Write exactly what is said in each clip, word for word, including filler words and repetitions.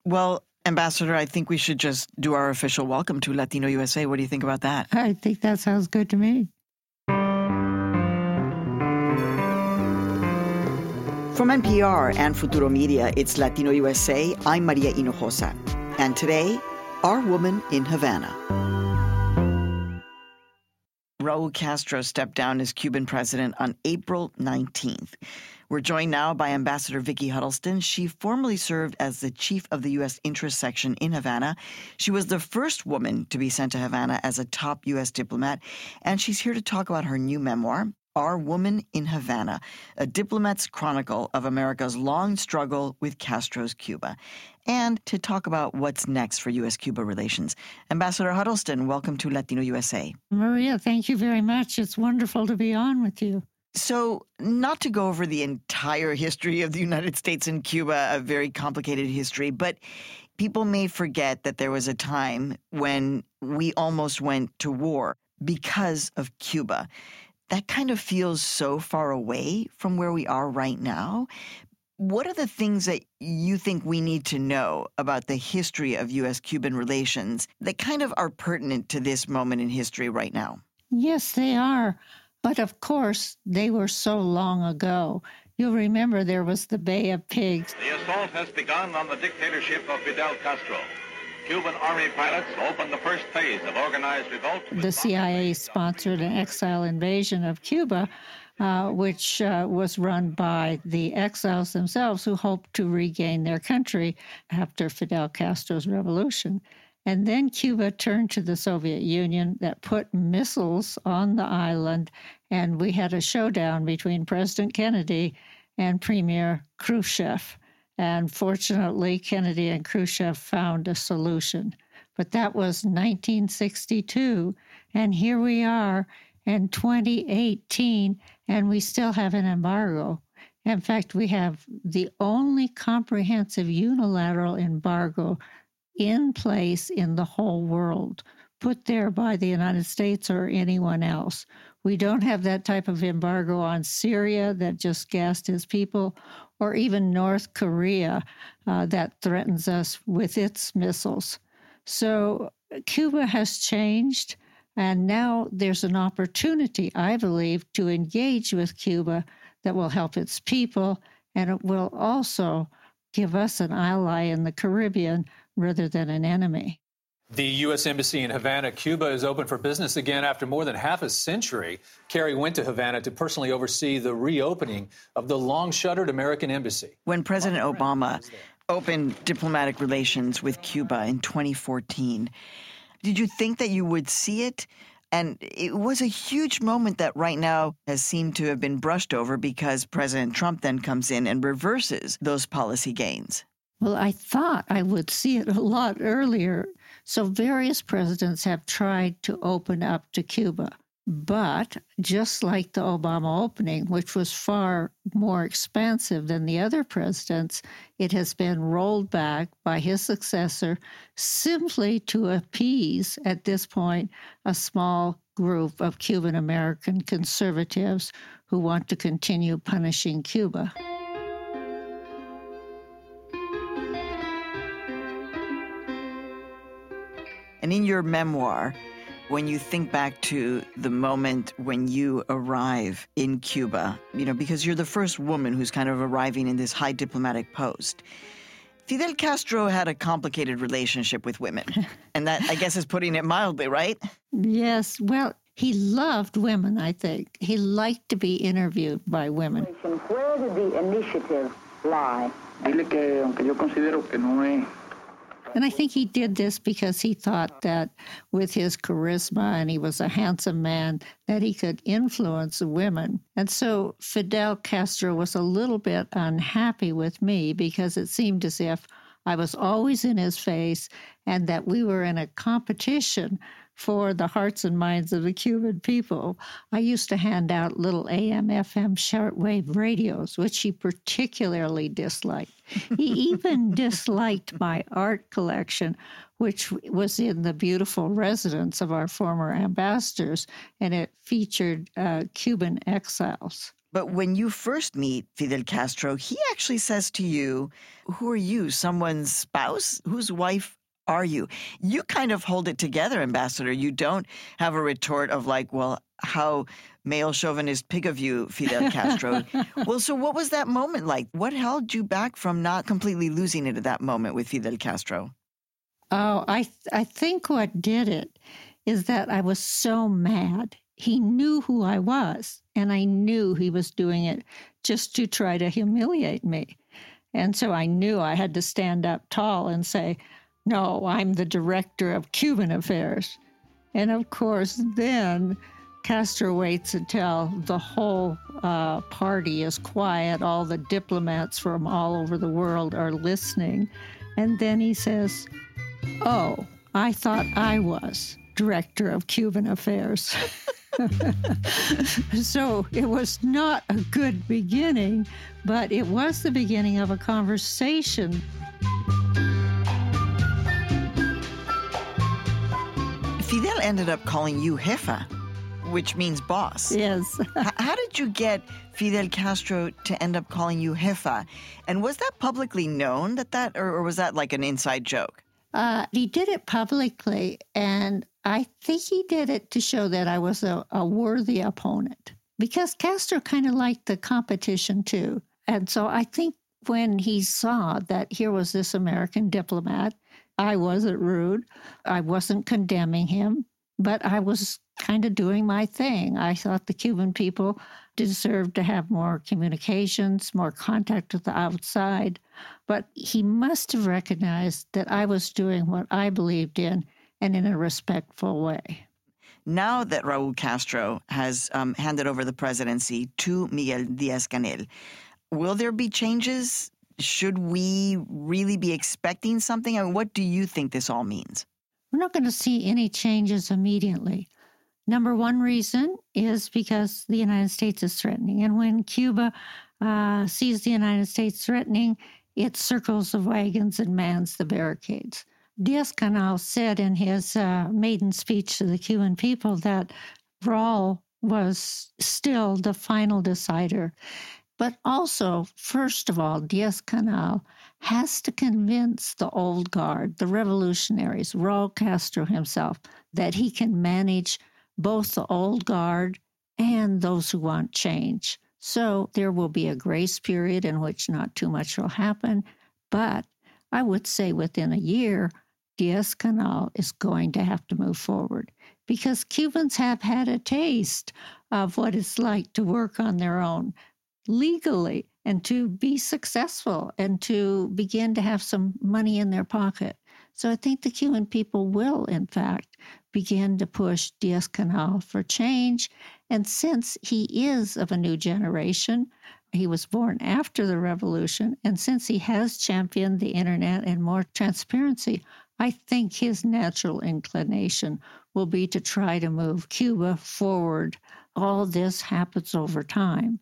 Well, Ambassador, I think we should just do our official welcome to Latino U S A. What do you think about that? I think that sounds good to me. From N P R and Futuro Media, it's Latino U S A. I'm Maria Hinojosa. And today, our woman in Havana. Raul Castro stepped down as Cuban president on April nineteenth. We're joined now by Ambassador Vicki Huddleston. She formerly served as the chief of the U S interest section in Havana. She was the first woman to be sent to Havana as a top U S diplomat, and she's here to talk about her new memoir, Our Woman in Havana, a diplomat's chronicle of America's long struggle with Castro's Cuba, and to talk about what's next for U S-Cuba relations. Ambassador Huddleston, welcome to Latino U S A. Maria, thank you very much. It's wonderful to be on with you. So, not to go over the entire history of the United States and Cuba, a very complicated history, but people may forget that there was a time when we almost went to war because of Cuba. That kind of feels so far away from where we are right now. What are the things that you think we need to know about the history of U S-Cuban relations that kind of are pertinent to this moment in history right now? Yes, they are. But of course, they were so long ago. You'll remember there was the Bay of Pigs. The assault has begun on the dictatorship of Fidel Castro. Cuban army pilots opened the first phase of organized revolt. The C I A sponsored an exile invasion of Cuba, uh, which uh, was run by the exiles themselves who hoped to regain their country after Fidel Castro's revolution. And then Cuba turned to the Soviet Union that put missiles on the island, and we had a showdown between President Kennedy and Premier Khrushchev. And fortunately, Kennedy and Khrushchev found a solution. But that was nineteen sixty-two, and here we are in twenty eighteen, and we still have an embargo. In fact, we have the only comprehensive unilateral embargo in place in the whole world, put there by the United States or anyone else. We don't have that type of embargo on Syria that just gassed his people, or even North Korea uh, that threatens us with its missiles. So Cuba has changed, and now there's an opportunity, I believe, to engage with Cuba that will help its people, and it will also give us an ally in the Caribbean rather than an enemy. The U S Embassy in Havana, Cuba, is open for business again after more than half a century. Kerry went to Havana to personally oversee the reopening of the long-shuttered American embassy. When President Obama opened diplomatic relations with Cuba in twenty fourteen, did you think that you would see it? And it was a huge moment that right now has seemed to have been brushed over because President Trump then comes in and reverses those policy gains. Well, I thought I would see it a lot earlier. So various presidents have tried to open up to Cuba. But just like the Obama opening, which was far more expansive than the other presidents, it has been rolled back by his successor simply to appease, at this point, a small group of Cuban-American conservatives who want to continue punishing Cuba. And in your memoir, when you think back to the moment when you arrive in Cuba, you know, because you're the first woman who's kind of arriving in this high diplomatic post, Fidel Castro had a complicated relationship with women. And that, I guess, is putting it mildly, right? Yes. Well, he loved women, I think. He liked to be interviewed by women. Where did the initiative lie? Dile que, aunque yo considero que no es. And I think he did this because he thought that with his charisma, and he was a handsome man, that he could influence women. And so Fidel Castro was a little bit unhappy with me because it seemed as if I was always in his face and that we were in a competition for the hearts and minds of the Cuban people. I used to hand out little A M F M shortwave radios, which he particularly disliked. He even disliked my art collection, which was in the beautiful residence of our former ambassadors, and it featured uh, Cuban exiles. But when you first meet Fidel Castro, he actually says to you, who are you, someone's spouse? Whose wife are you? You kind of hold it together, Ambassador. You don't have a retort of like, well, how male chauvinist pig of you, Fidel Castro. Well, so what was that moment like? What held you back from not completely losing it at that moment with Fidel Castro? Oh, I th- I think what did it is that I was so mad. He knew who I was, and I knew he was doing it just to try to humiliate me. And so I knew I had to stand up tall and say, no, I'm the director of Cuban affairs. And of course, then Castro waits until the whole uh, party is quiet, all the diplomats from all over the world are listening. And then he says, oh, I thought I was director of Cuban affairs. So it was not a good beginning, but it was the beginning of a conversation. Fidel ended up calling you jefa, which means boss. Yes. How did you get Fidel Castro to end up calling you jefa? And was that publicly known that that, or, or was that like an inside joke? Uh, he did it publicly, and I think he did it to show that I was a, a worthy opponent, because Castro kind of liked the competition too. And so I think when he saw that here was this American diplomat, I wasn't rude, I wasn't condemning him, but I was kind of doing my thing. I thought the Cuban people deserved to have more communications, more contact with the outside. But he must have recognized that I was doing what I believed in, and in a respectful way. Now that Raul Castro has um, handed over the presidency to Miguel Diaz-Canel, will there be changes? Should we really be expecting something? I mean, what do you think this all means? We're not going to see any changes immediately. Number one reason is because the United States is threatening. And when Cuba uh, sees the United States threatening, it circles the wagons and mans the barricades. Diaz-Canel said in his uh, maiden speech to the Cuban people that Raul was still the final decider. But also, first of all, Diaz-Canel has to convince the old guard, the revolutionaries, Raul Castro himself, that he can manage both the old guard and those who want change. So there will be a grace period in which not too much will happen. But I would say within a year, Diaz-Canel is going to have to move forward, because Cubans have had a taste of what it's like to work on their own legally and to be successful and to begin to have some money in their pocket. So I think the Cuban people will, in fact, begin to push Diaz-Canel for change. And since he is of a new generation, he was born after the revolution, and since he has championed the internet and more transparency, I think his natural inclination will be to try to move Cuba forward. All this happens over time.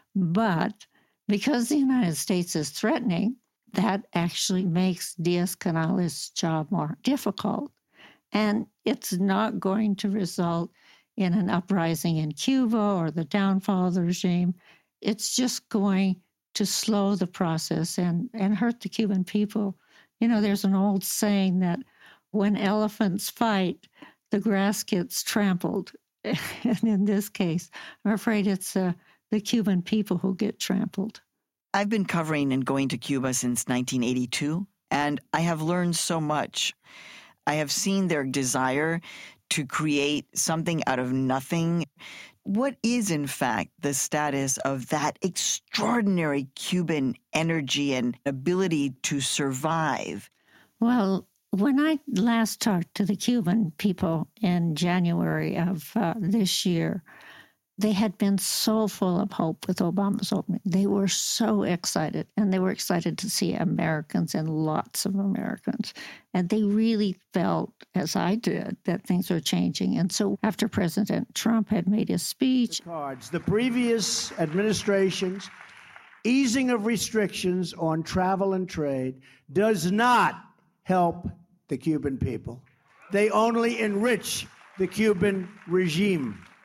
But because the United States is threatening, that actually makes Diaz-Canel's job more difficult. And it's not going to result in an uprising in Cuba or the downfall of the regime. It's just going to slow the process and, and hurt the Cuban people. You know, there's an old saying that when elephants fight, the grass gets trampled. And in this case, I'm afraid it's uh, the Cuban people who get trampled. I've been covering and going to Cuba since nineteen eighty-two, and I have learned so much. I have seen their desire to create something out of nothing. What is, in fact, the status of that extraordinary Cuban energy and ability to survive? Well, when I last talked to the Cuban people in January of uh, this year, they had been so full of hope with Obama's opening. They were so excited, and they were excited to see Americans and lots of Americans. And they really felt, as I did, that things were changing. And so after President Trump had made his speech, Cards. The previous administration's easing of restrictions on travel and trade does not help the Cuban people. They only enrich the Cuban regime.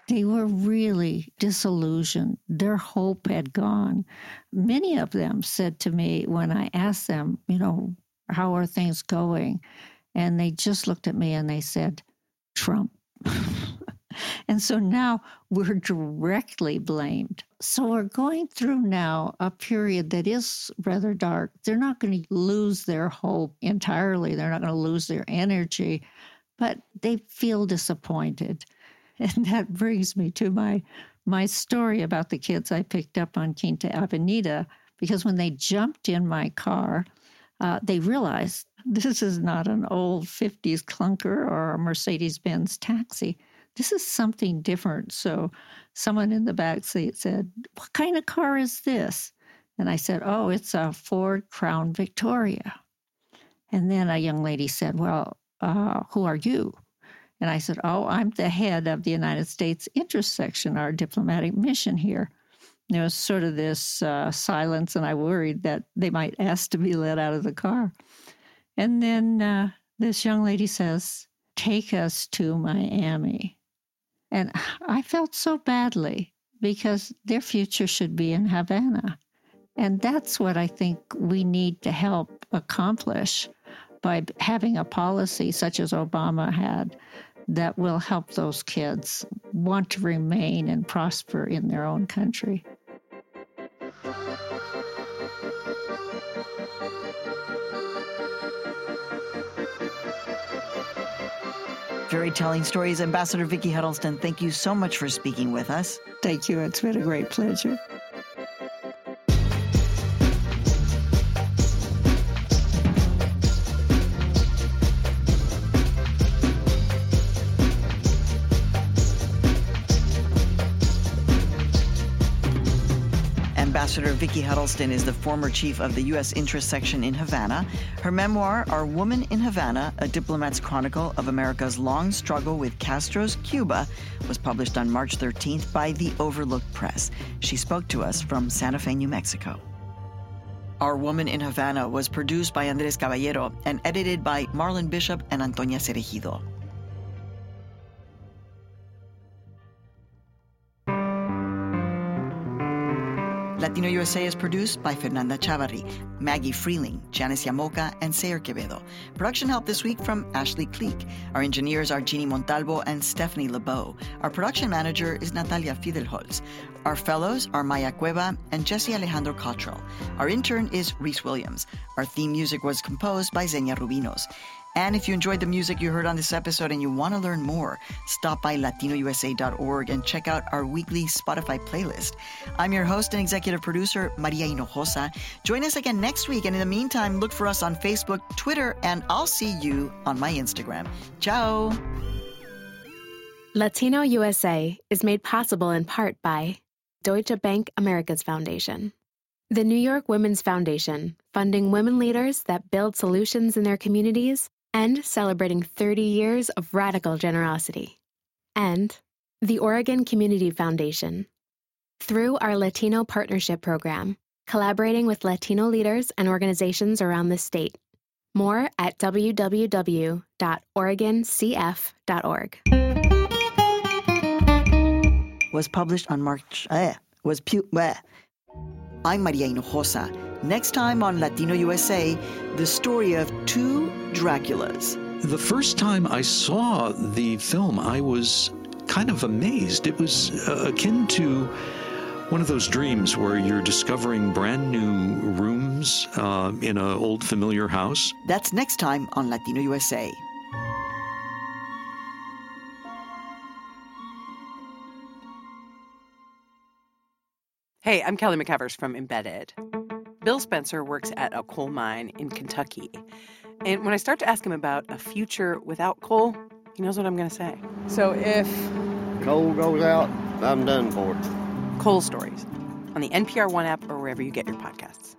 They were really disillusioned. Their hope had gone. Many of them said to me when I asked them, you know, how are things going? And they just looked at me and they said, Trump. And so now we're directly blamed. So we're going through now a period that is rather dark. They're not going to lose their hope entirely. They're not going to lose their energy, but they feel disappointed. And that brings me to my my story about the kids I picked up on Quinta Avenida, because when they jumped in my car, uh, they realized this is not an old fifties clunker or a Mercedes-Benz taxi. This is something different. So someone in the back seat said, what kind of car is this? And I said, oh, it's a Ford Crown Victoria. And then a young lady said, well, uh, who are you? And I said, oh, I'm the head of the United States Interest Section, our diplomatic mission here. There was sort of this uh, silence, and I worried that they might ask to be let out of the car. And then uh, this young lady says, take us to Miami. And I felt so badly because their future should be in Havana. And that's what I think we need to help accomplish by having a policy such as Obama had that will help those kids want to remain and prosper in their own country. Very telling stories. Ambassador Vicki Huddleston, thank you so much for speaking with us. Thank you. It's been a great pleasure. Ambassador Vicki Huddleston is the former chief of the U S Interest Section in Havana. Her memoir, Our Woman in Havana, A Diplomat's Chronicle of America's Long Struggle with Castro's Cuba, was published on March thirteenth by The Overlook Press. She spoke to us from Santa Fe, New Mexico. Our Woman in Havana was produced by Andres Caballero and edited by Marlon Bishop and Antonia Cerejido. Latino U S A is produced by Fernanda Chavarri, Maggie Freeling, Janice Yamoca, and Sayer Quevedo. Production help this week from Ashley Cleek. Our engineers are Jeannie Montalvo and Stephanie LeBeau. Our production manager is Natalia Fidelholz. Our fellows are Maya Cueva and Jesse Alejandro Cottrell. Our intern is Reese Williams. Our theme music was composed by Xenia Rubinos. And if you enjoyed the music you heard on this episode and you want to learn more, stop by latino u s a dot org and check out our weekly Spotify playlist. I'm your host and executive producer, Maria Hinojosa. Join us again next week, and in the meantime, look for us on Facebook, Twitter, and I'll see you on my Instagram. Ciao! Latino U S A is made possible in part by Deutsche Bank Americas Foundation, the New York Women's Foundation, funding women leaders that build solutions in their communities and celebrating thirty years of radical generosity. And the Oregon Community Foundation, through our Latino Partnership Program, collaborating with Latino leaders and organizations around the state. More at w w w dot oregon c f dot org. Was published on March... Eh, was... Pu- bleh. I'm Maria Hinojosa. Next time on Latino U S A, the story of two Draculas. The first time I saw the film, I was kind of amazed. It was uh, akin to one of those dreams where you're discovering brand new rooms uh, in an old familiar house. That's next time on Latino U S A. Hey, I'm Kelly McEvers from Embedded. Bill Spencer works at a coal mine in Kentucky. And when I start to ask him about a future without coal, he knows what I'm going to say. So if coal goes out, I'm done for. Coal Stories on the N P R One app or wherever you get your podcasts.